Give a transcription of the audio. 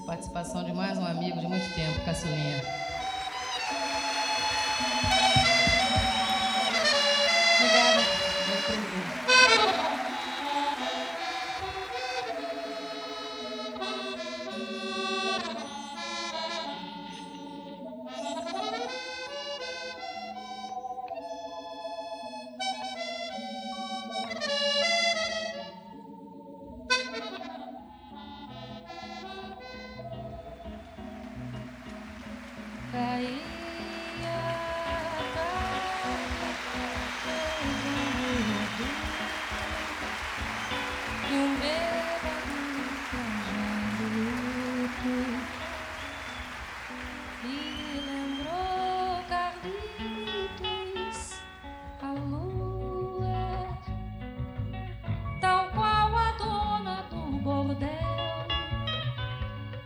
Participação de mais um amigo de muito tempo, Caçulinha. Obrigada. Caí